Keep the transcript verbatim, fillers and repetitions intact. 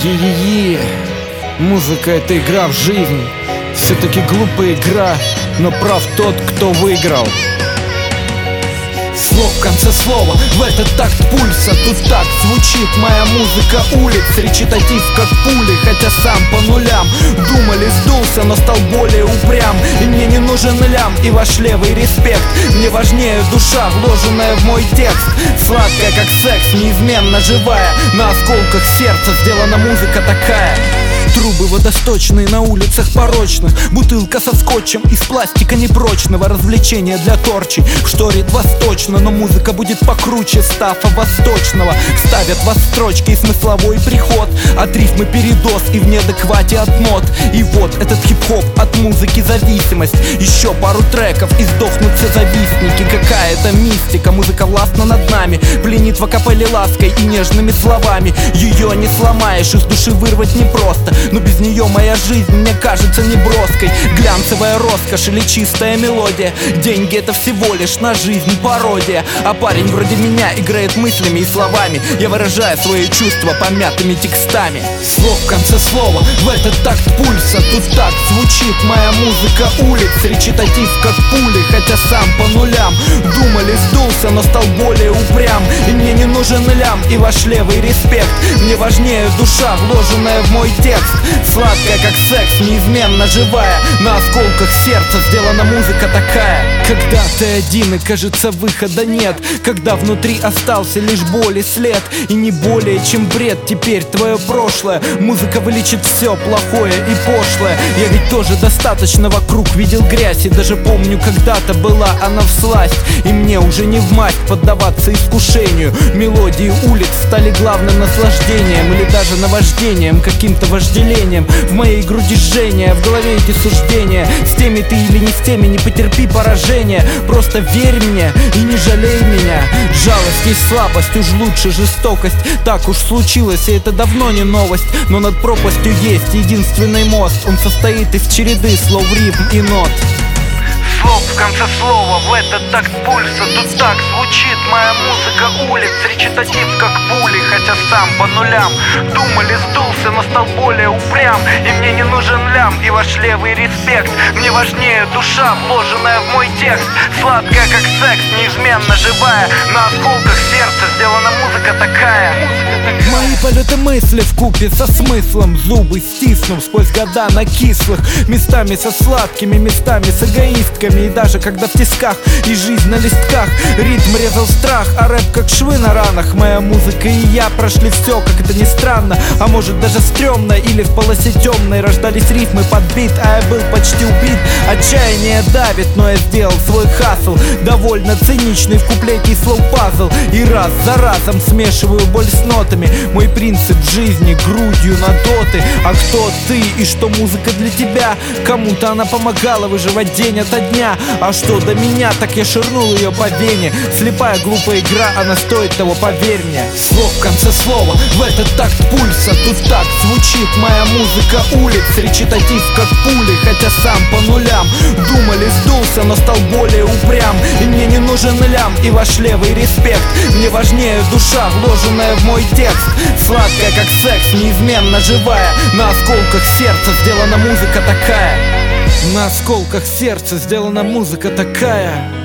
Е-е-е, музыка — это игра в жизнь. Все-таки глупая игра, но прав тот, кто выиграл. Слов в конце слова, в этот такт пульса. Тут так звучит моя музыка улиц. Речитатив как пули, хотя сам по нулям. Думали, сдулся, но стал более упрям. И мне не нужен лям и ваш левый респект. Мне важнее душа, вложенная в мой текст. Сладкая как секс, неизменно живая. На осколках сердца сделана музыка такая. Трубы водосточные на улицах порочных. Бутылка со скотчем из пластика непрочного. Развлечения для торчей шторит восточно. Но музыка будет покруче стафа восточного. Ставят вас строчки и смысловой приход. От рифмы передоз и в неадеквате от нот. И вот этот хип-хоп от музыки зависимость. Еще пару треков и сдохнут все завистники. Какая-то мистика, музыка властна над нами. Пленит в акапелле лаской и нежными словами. Ее не сломаешь, из души вырвать непросто. Но без нее моя жизнь мне кажется неброской. Глянцевая роскошь или чистая мелодия. Деньги — это всего лишь на жизнь пародия. А парень вроде меня играет мыслями и словами. Я выражаю свои чувства помятыми текстами. Слов в конце слова, в этот такт пульса. Тут так звучит моя музыка улиц. Речитатив как пули, хотя сам по нулям. Думали, сдулся, но стал более упрям. И мне не нужен лям и ваш левый респект. Мне важнее душа, вложенная в мой текст. Сладкая как секс, неизменно живая. На осколках сердца сделана музыка такая. Когда ты один и кажется выхода нет. Когда внутри остался лишь боль и след. И не более чем бред теперь твое прошлое. Музыка вылечит все плохое и пошлое. Я ведь тоже достаточно вокруг видел грязь. И даже помню, когда-то была она всласть. И мне уже не в масть поддаваться искушению. Мелодии улиц стали главным наслаждением. Или даже наваждением, каким-то вожделением. В моей груди жжение, в голове эти суждения. С теми ты или не с теми, не потерпи поражения. Просто верь мне и не жалей меня. Жалость есть слабость, уж лучше жестокость. Так уж случилось, и это давно не новость. Но над пропастью есть единственный мост. Он состоит из череды слов, рифм и нот. Слов в конце слова, в этот такт пульса. Тут так звучит моя музыка улиц. Речитатив как пули, хотя сам по нулям. Думали, сдулся, но стал более упрям. И мне не нужен лям и ваш левый респект. Мне важнее душа, вложенная в мой текст. Сладкая как секс, неизменно живая. На осколках сердца сделана музыка такая. Мои полеты мысли вкупе со смыслом. Зубы стиснув сквозь года на кислых. Местами со сладкими, местами с эгоистками. И даже когда в тисках и жизнь на листках. Ритм резал страх, а рэп как швы на ранах. Моя музыка и я прошли все, как это ни странно. А может даже стрёмно, или в полосе темной рождались рифмы под бит, а я был почти убит. Отчаяние давит, но я сделал свой хасл. Довольно циничный в куплете и слоу пазл. И раз за разом смешиваю боль с нотами. Мой принцип жизни грудью на доты. А кто ты и что музыка для тебя? Кому-то она помогала выживать день ото дня. А что до меня, так я ширнул ее по вене. Слепая глупая игра, она стоит того, поверь мне. Слов в конце слова, в этот такт пульса. Тут так звучит моя музыка улиц. Речитатив как пули, хотя сам по нулям. Думали, сдулся, но стал более упрям. И мне не нужен лям и ваш левый респект. Мне важнее душа, вложенная в мой текст. Сладкая как секс, неизменно живая. На осколках сердца сделана музыка такая. На осколках сердца сделана музыка такая.